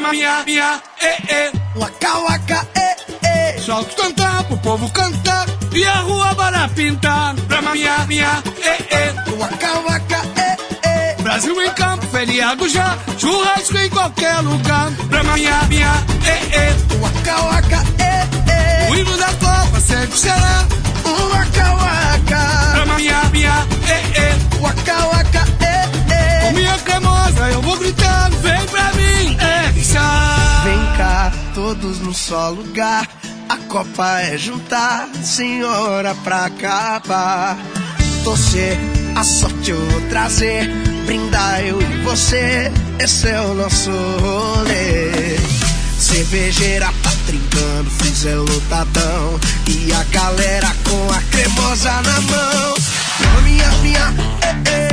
minha, Waka waka, solta o cantar pro povo cantar e a rua para pintar. Pra minha, waka waka, Brasil em campo, feriado já, churrasco em qualquer lugar. Pra minha, waka waka, o hino da Copa sempre será. waka waka, Pra minha, waka waka, com minha cremosa eu vou gritar, vem pra mim, Vem cá, todos num só lugar. A Copa é juntar, senhora, pra acabar. Torcer, a sorte eu vou trazer. Brindar eu e você, esse é o nosso rolê. Cervejeira tá trincando, freezer lotadão. E a galera com a cremosa na mão. Minha,